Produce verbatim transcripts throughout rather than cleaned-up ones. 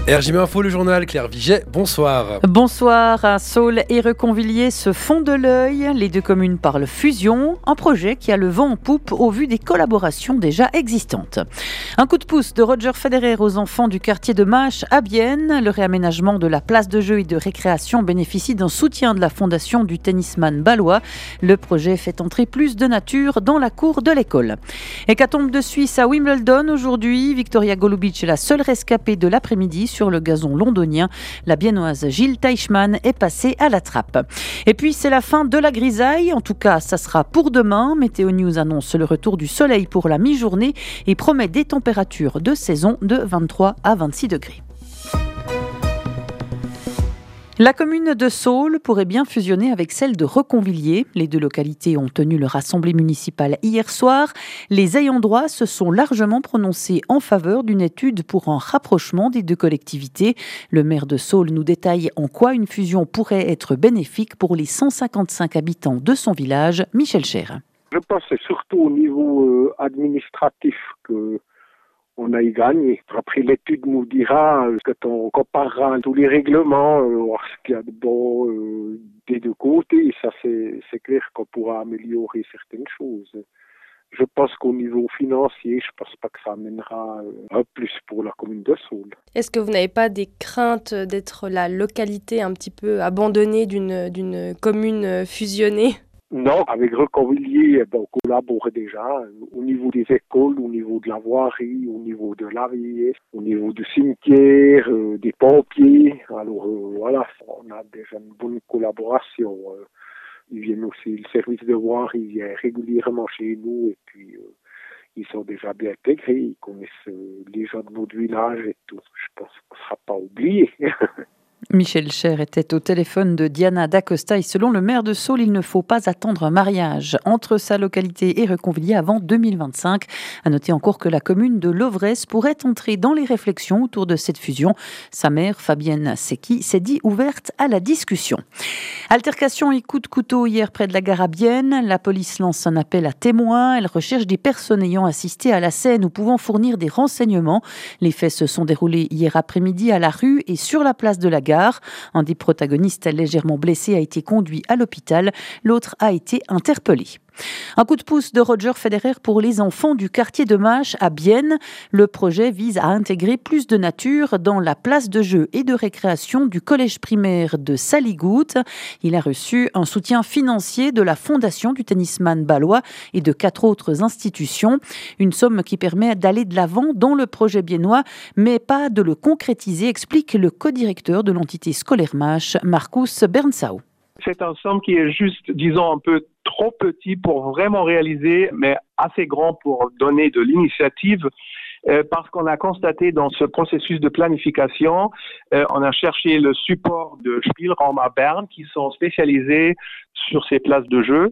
R J M Info, le journal, Claire Viget, bonsoir. Bonsoir, à Saules et Reconvilliers se font de l'œil. Les deux communes parlent fusion, un projet qui a le vent en poupe au vu des collaborations déjà existantes. Un coup de pouce de Roger Federer aux enfants du quartier de Mâche à Bienne. Le réaménagement de la place de jeu et de récréation bénéficie d'un soutien de la fondation du tennisman balois. Le projet fait entrer plus de nature dans la cour de l'école. Hécatombe de Suisse à Wimbledon aujourd'hui. Victoria Golubic est la seule rescapée de l'après-midi sur le gazon londonien. La biennoise Gilles Teichmann est passée à la trappe. Et puis c'est la fin de la grisaille, en tout cas ça sera pour demain. Météo News annonce le retour du soleil pour la mi-journée et promet des températures de saison de vingt-trois à vingt-six degrés. La commune de Saules pourrait bien fusionner avec celle de Reconvilliers. Les deux localités ont tenu leur assemblée municipale hier soir. Les ayants droit se sont largement prononcés en faveur d'une étude pour un rapprochement des deux collectivités. Le maire de Saules nous détaille en quoi une fusion pourrait être bénéfique pour les cent cinquante-cinq habitants de son village. Michel Cher. Je pense que c'est surtout au niveau euh, administratif que on a y gagné. Après, l'étude nous dira, euh, quand on comparera tous les règlements, euh, voir ce qu'il y a de bon euh, des deux côtés, ça c'est, c'est clair qu'on pourra améliorer certaines choses. Je pense qu'au niveau financier, je pense pas que ça amènera euh, un plus pour la commune de Saules. Est-ce que vous n'avez pas des craintes d'être la localité un petit peu abandonnée d'une, d'une commune fusionnée ? Non, avec Reconvilliers, eh ben, on collabore déjà euh, au niveau des écoles, au niveau de la voirie, au niveau de la rivière, au niveau du cimetière, euh, des pompiers. Alors euh, voilà, on a déjà une bonne collaboration. Euh, ils viennent aussi, le service de voirie, il vient régulièrement chez nous et puis euh, ils sont déjà bien intégrés, ils connaissent euh, les gens de notre village et tout. Je pense qu'on ne sera pas oublié. Michel Cher était au téléphone de Diana Dacosta et selon le maire de Saules, il ne faut pas attendre un mariage entre sa localité et Reconvilliers avant deux mille vingt-cinq. À noter encore que la commune de Lovresse pourrait entrer dans les réflexions autour de cette fusion. Sa mère, Fabienne Secchi, s'est dit ouverte à la discussion. Altercation et coup de couteau hier près de la gare à Bienne. La police lance un appel à témoins. Elle recherche des personnes ayant assisté à la scène ou pouvant fournir des renseignements. Les faits se sont déroulés hier après-midi à la rue et sur la place de la gare. Un des protagonistes légèrement blessé a été conduit à l'hôpital. L'autre a été interpellé. Un coup de pouce de Roger Federer pour les enfants du quartier de Mâche à Bienne. Le projet vise à intégrer plus de nature dans la place de jeu et de récréation du collège primaire de Saligout. Il a reçu un soutien financier de la fondation du tennisman balois et de quatre autres institutions. Une somme qui permet d'aller de l'avant dans le projet biennois, mais pas de le concrétiser, explique le codirecteur de l'entité scolaire Mâche, Marcus Bernsau. C'est un somme qui est juste, disons, un peu trop petit pour vraiment réaliser, mais assez grand pour donner de l'initiative, euh, parce qu'on a constaté dans ce processus de planification, euh, on a cherché le support de Spielraum à Berne qui sont spécialisés sur ces places de jeu.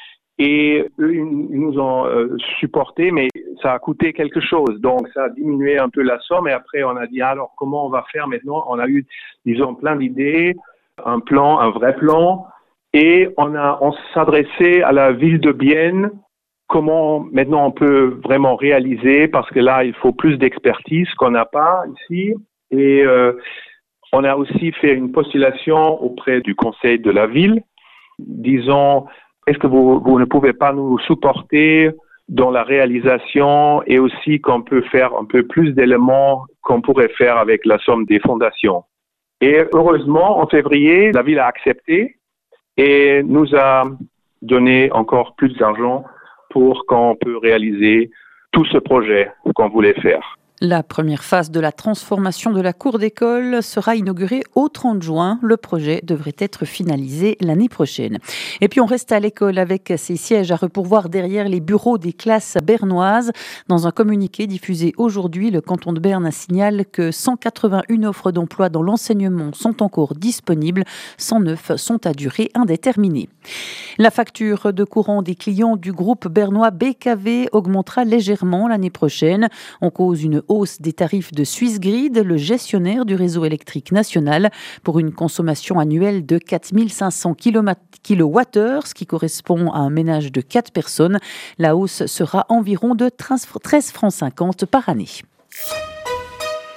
Et eux, ils nous ont euh, supporté, mais ça a coûté quelque chose. Donc, ça a diminué un peu la somme. Et après, on a dit, alors, comment on va faire maintenant ? On a eu, disons, plein d'idées, un plan, un vrai plan. Et on a, on s'adressait à la ville de Bienne. Comment maintenant on peut vraiment réaliser, parce que là, il faut plus d'expertise qu'on n'a pas ici. Et euh, on a aussi fait une postulation auprès du conseil de la ville. Disons, est-ce que vous, vous ne pouvez pas nous supporter dans la réalisation et aussi qu'on peut faire un peu plus d'éléments qu'on pourrait faire avec la somme des fondations. Et heureusement, en février, la ville a accepté et nous a donné encore plus d'argent pour qu'on peut réaliser tout ce projet qu'on voulait faire. La première phase de la transformation de la cour d'école sera inaugurée au trente juin. Le projet devrait être finalisé l'année prochaine. Et puis on reste à l'école avec ces sièges à repourvoir derrière les bureaux des classes bernoises. Dans un communiqué diffusé aujourd'hui, le canton de Berne signale que cent quatre-vingt-une offres d'emploi dans l'enseignement sont encore disponibles. cent neuf sont à durée indéterminée. La facture de courant des clients du groupe bernois B K V augmentera légèrement l'année prochaine. En cause une hausse des tarifs de Swissgrid, le gestionnaire du réseau électrique national, pour une consommation annuelle de quatre mille cinq cents kilowattheures, ce qui correspond à un ménage de quatre personnes. La hausse sera environ de treize francs cinquante par année.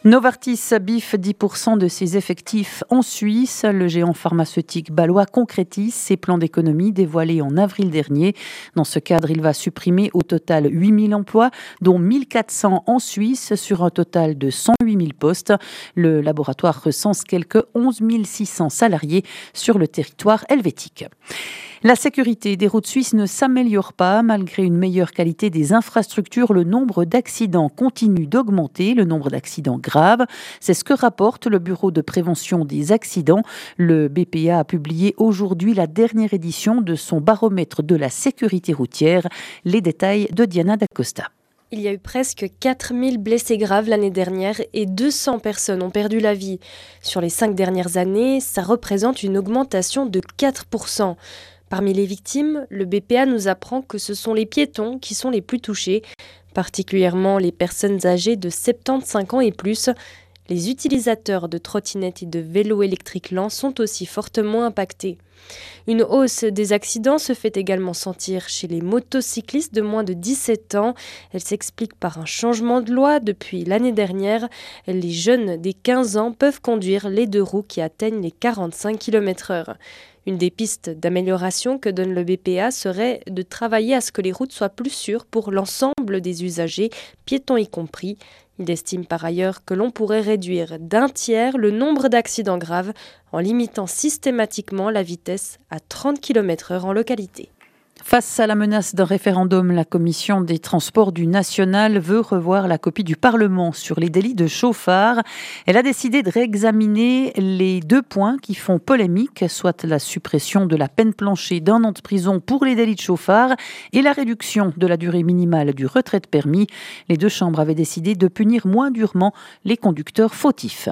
Novartis biffe dix pour cent de ses effectifs en Suisse. Le géant pharmaceutique bâlois concrétise ses plans d'économie dévoilés en avril dernier. Dans ce cadre, il va supprimer au total huit mille emplois, dont mille quatre cents en Suisse, sur un total de cent huit mille postes. Le laboratoire recense quelques onze mille six cents salariés sur le territoire helvétique. La sécurité des routes suisses ne s'améliore pas. Malgré une meilleure qualité des infrastructures, le nombre d'accidents continue d'augmenter, le nombre d'accidents graves. C'est ce que rapporte le Bureau de prévention des accidents. Le B P A a publié aujourd'hui la dernière édition de son baromètre de la sécurité routière. Les détails de Diana D'Acosta. Il y a eu presque quatre mille blessés graves l'année dernière et deux cents personnes ont perdu la vie. Sur les cinq dernières années, ça représente une augmentation de quatre pour cent. Parmi les victimes, le B P A nous apprend que ce sont les piétons qui sont les plus touchés, particulièrement les personnes âgées de soixante-quinze ans et plus. Les utilisateurs de trottinettes et de vélos électriques lents sont aussi fortement impactés. Une hausse des accidents se fait également sentir chez les motocyclistes de moins de dix-sept ans. Elle s'explique par un changement de loi. Depuis l'année dernière, les jeunes des quinze ans peuvent conduire les deux roues qui atteignent les quarante-cinq kilomètres heure. Une des pistes d'amélioration que donne le B P A serait de travailler à ce que les routes soient plus sûres pour l'ensemble des usagers, piétons y compris. Il estime par ailleurs que l'on pourrait réduire d'un tiers le nombre d'accidents graves en limitant systématiquement la vitesse à trente kilomètres heure en localité. Face à la menace d'un référendum, la Commission des transports du National veut revoir la copie du Parlement sur les délits de chauffard. Elle a décidé de réexaminer les deux points qui font polémique, soit la suppression de la peine planchée d'un an de prison pour les délits de chauffard et la réduction de la durée minimale du retrait de permis. Les deux chambres avaient décidé de punir moins durement les conducteurs fautifs.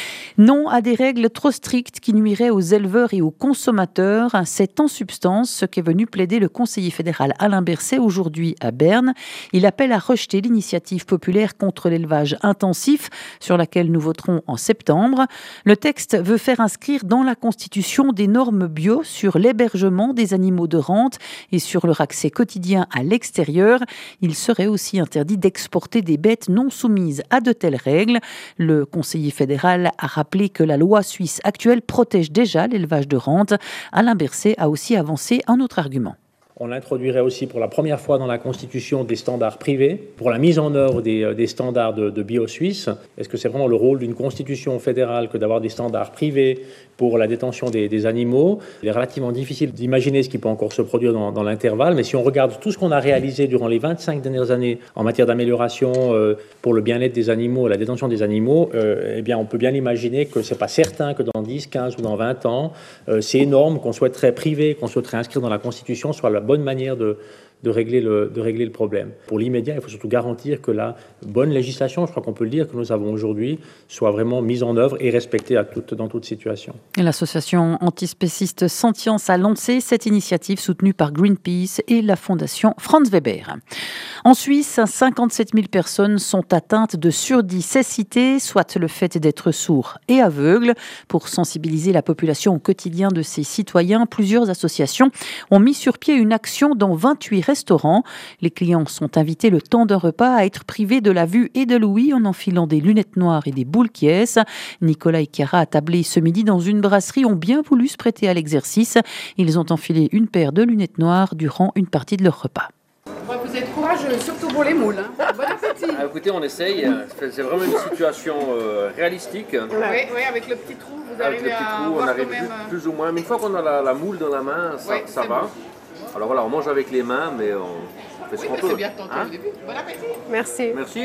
Non à des règles trop strictes qui nuiraient aux éleveurs et aux consommateurs. C'est en substance ce qu'est venu plaider le conseiller fédéral Alain Berset aujourd'hui à Berne. Il appelle à rejeter l'initiative populaire contre l'élevage intensif sur laquelle nous voterons en septembre. Le texte veut faire inscrire dans la Constitution des normes bio sur l'hébergement des animaux de rente et sur leur accès quotidien à l'extérieur. Il serait aussi interdit d'exporter des bêtes non soumises à de telles règles. Le conseiller fédéral a rappelé que la loi suisse actuelle protège déjà l'élevage de rente. Alain Berset a aussi avancé un autre argument. On introduirait aussi pour la première fois dans la Constitution des standards privés pour la mise en œuvre des, des standards de, de bio suisse. Est-ce que c'est vraiment le rôle d'une Constitution fédérale que d'avoir des standards privés pour la détention des, des animaux? Il est relativement difficile d'imaginer ce qui peut encore se produire dans, dans l'intervalle, mais si on regarde tout ce qu'on a réalisé durant les vingt-cinq dernières années en matière d'amélioration euh, pour le bien-être des animaux, la détention des animaux, euh, eh bien on peut bien imaginer que c'est pas certain que dans dix, quinze ou dans vingt ans, euh, ces normes qu'on souhaiterait priver, qu'on souhaiterait inscrire dans la Constitution soient la bonne manière de, de, régler le, de régler le problème. Pour l'immédiat, il faut surtout garantir que la bonne législation, je crois qu'on peut le dire, que nous avons aujourd'hui, soit vraiment mise en œuvre et respectée à toute, dans toute situation. Et l'association antispéciste Sentience a lancé cette initiative soutenue par Greenpeace et la fondation Franz Weber. En Suisse, cinquante-sept mille personnes sont atteintes de surdicécité, soit le fait d'être sourd et aveugle. Pour sensibiliser la population au quotidien de ses citoyens, plusieurs associations ont mis sur pied une action dans vingt-huit restaurants. Les clients sont invités le temps d'un repas à être privés de la vue et de l'ouïe en enfilant des lunettes noires et des boules qui est. Nicolas et Chiara, attablés ce midi dans une brasserie, ont bien voulu se prêter à l'exercice. Ils ont enfilé une paire de lunettes noires durant une partie de leur repas. Vous êtes courageux, surtout pour les moules. Hein. Bon appétit. Ah, écoutez, on essaye. C'est vraiment une situation euh, réalistique. Oui, oui, avec le petit trou, vous avec arrivez le petit à trou, voir on arrive quand même... plus, plus ou moins. Mais une fois qu'on a la, la moule dans la main, ça, Oui, ça va. Bon. Alors voilà, on mange avec les mains, mais on fait ce oui, qu'on peut. C'est bien tenté hein? au début. Bon appétit. Merci. Merci.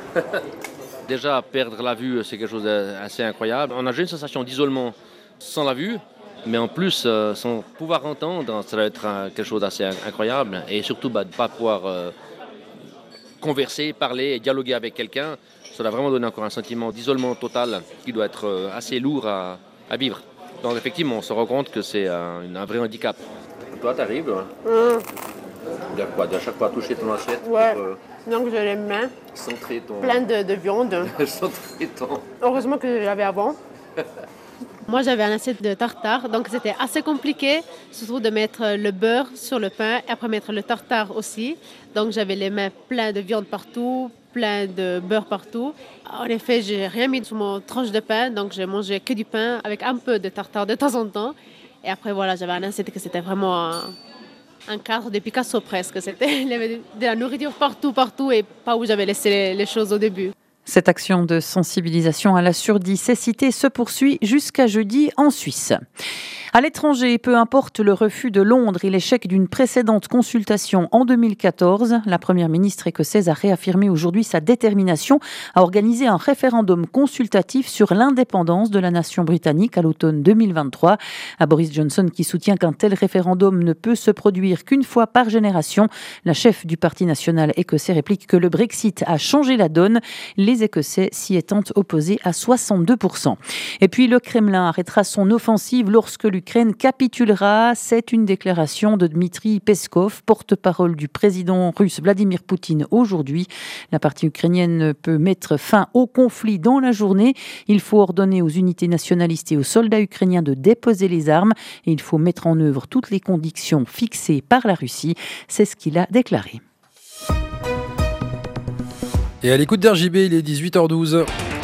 Déjà, perdre la vue, c'est quelque chose d'assez incroyable. On a déjà une sensation d'isolement sans la vue. Mais en plus, euh, sans pouvoir entendre, ça va être euh, quelque chose d'assez incroyable. Et surtout, bah, de ne pas pouvoir euh, converser, parler et dialoguer avec quelqu'un. Ça va vraiment donner encore un sentiment d'isolement total qui doit être euh, assez lourd à, à vivre. Donc effectivement, on se rend compte que c'est un, un vrai handicap. Toi, tu arrives hein. Mmh. Il y a quoi, de chaque fois toucher ton assiette Ouais. pour euh, Donc j'ai les mains centrer ton... pleines de, de viande. centrer ton... Heureusement que je l'avais avant. Moi, j'avais un assiette de tartare, donc c'était assez compliqué, surtout de mettre le beurre sur le pain et après mettre le tartare aussi. Donc j'avais les mains pleines de viande partout, plein de beurre partout. En effet, j'ai rien mis sur mon tranche de pain, donc j'ai mangé que du pain avec un peu de tartare de temps en temps. Et après, voilà, j'avais un assiette que c'était vraiment un, un cadre de Picasso presque. C'était, il y avait de la nourriture partout, partout, et pas où j'avais laissé les, les choses au début. Cette action de sensibilisation à la surdité cécité se poursuit jusqu'à jeudi en Suisse. À l'étranger, peu importe le refus de Londres et l'échec d'une précédente consultation en deux mille quatorze, la première ministre écossaise a réaffirmé aujourd'hui sa détermination à organiser un référendum consultatif sur l'indépendance de la nation britannique à l'automne deux mille vingt-trois. À Boris Johnson, qui soutient qu'un tel référendum ne peut se produire qu'une fois par génération, la chef du Parti national écossais réplique que le Brexit a changé la donne, les Écossais s'y étant opposés à soixante-deux pour cent. Et puis le Kremlin arrêtera son offensive lorsque l'Ukraine capitulera. C'est une déclaration de Dmitri Peskov, porte-parole du président russe Vladimir Poutine aujourd'hui. La partie ukrainienne peut mettre fin au conflit dans la journée. Il faut ordonner aux unités nationalistes et aux soldats ukrainiens de déposer les armes et il faut mettre en œuvre toutes les conditions fixées par la Russie. C'est ce qu'il a déclaré. Et à l'écoute d'R J B, il est dix-huit heures douze.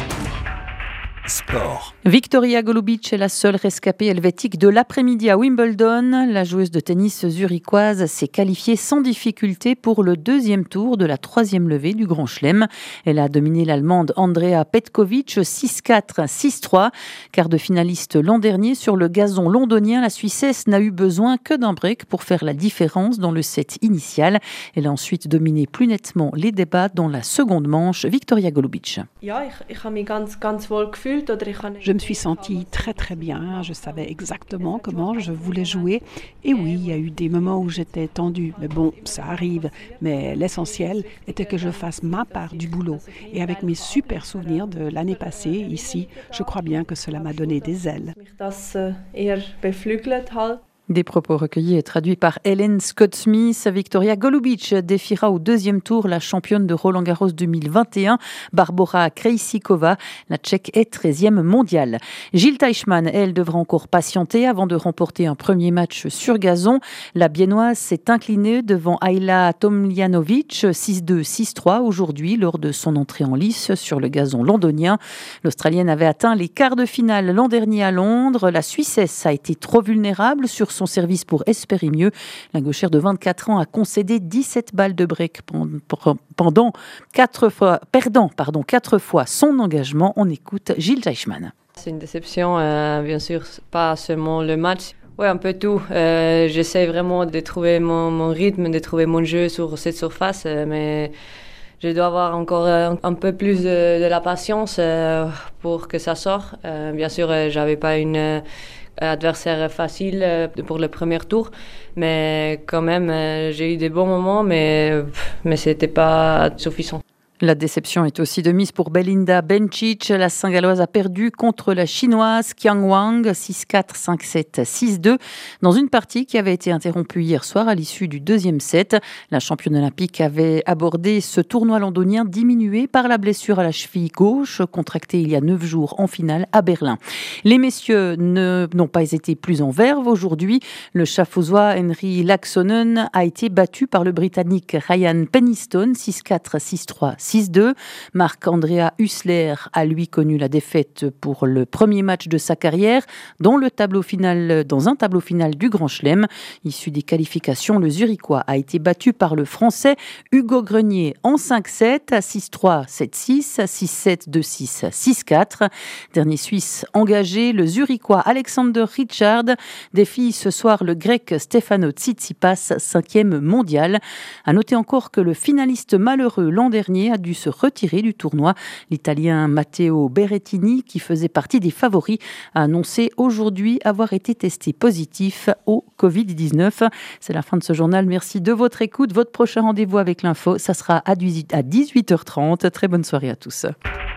Sport. Victoria Golubic est la seule rescapée helvétique de l'après-midi à Wimbledon. La joueuse de tennis zurichoise s'est qualifiée sans difficulté pour le deuxième tour de la troisième levée du Grand Chelem. Elle a dominé l'Allemande Andrea Petkovic six quatre, six trois. Quart de finaliste l'an dernier sur le gazon londonien, la Suissesse n'a eu besoin que d'un break pour faire la différence dans le set initial. Elle a ensuite dominé plus nettement les débats dans la seconde manche. Victoria Golubic. Je me suis sentie très très bien, je savais exactement comment je voulais jouer. Et oui, il y a eu des moments où j'étais tendue, mais bon, ça arrive. Mais l'essentiel était que je fasse ma part du boulot. Et avec mes super souvenirs de l'année passée, ici, je crois bien que cela m'a donné des ailes. Des propos recueillis et traduits par Helen Scott-Smith. Victoria Golubic défiera au deuxième tour la championne de Roland-Garros deux mille vingt et un, Barbora Krejcikova. La Tchèque est treizième mondiale. Jil Teichmann, elle, devra encore patienter avant de remporter un premier match sur gazon. La Biennoise s'est inclinée devant Ayla Tomljanovic six deux, six trois aujourd'hui lors de son entrée en lice sur le gazon londonien. L'Australienne avait atteint les quarts de finale l'an dernier à Londres. La Suissesse a été trop vulnérable sur son service pour espérer mieux. La gauchère de vingt-quatre ans a concédé dix-sept balles de break pendant quatre fois, perdant pardon, quatre fois son engagement. On écoute Jil Teichmann. C'est une déception, euh, bien sûr, pas seulement le match. Oui, un peu tout. Euh, j'essaie vraiment de trouver mon, mon rythme, de trouver mon jeu sur cette surface, euh, mais je dois avoir encore un, un peu plus de, de la patience euh, pour que ça sorte. Euh, bien sûr, euh, j'avais pas une euh, adversaire facile euh, pour le premier tour, mais quand même, euh, j'ai eu des bons moments, mais, mais c'était pas suffisant. La déception est aussi de mise pour Belinda Bencic. La Saint-Galloise a perdu contre la Chinoise Qiang Wang six quatre, cinq sept, six deux dans une partie qui avait été interrompue hier soir à l'issue du deuxième set. La championne olympique avait abordé ce tournoi londonien diminué par la blessure à la cheville gauche contractée il y a neuf jours en finale à Berlin. Les messieurs ne, n'ont pas été plus en verve aujourd'hui. Le Schaffhausois Henri Laaksonen a été battu par le Britannique Ryan Peniston six quatre, six trois, six deux. Marc-Andrea Hussler a lui connu la défaite pour le premier match de sa carrière dans, le tableau final, dans un tableau final du Grand Chelem. Issu des qualifications, le Zurichois a été battu par le Français Hugo Grenier en cinq sept, six trois, sept six, six sept, deux six, six quatre. Dernier Suisse engagé, le Zurichois Alexander Richard défie ce soir le Grec Stefano Tsitsipas, cinquième mondial. À noter encore que le finaliste malheureux l'an dernier a dû se retirer du tournoi. L'Italien Matteo Berrettini, qui faisait partie des favoris, a annoncé aujourd'hui avoir été testé positif au covid dix-neuf. C'est la fin de ce journal. Merci de votre écoute. Votre prochain rendez-vous avec l'info, ça sera à dix-huit heures trente. Très bonne soirée à tous.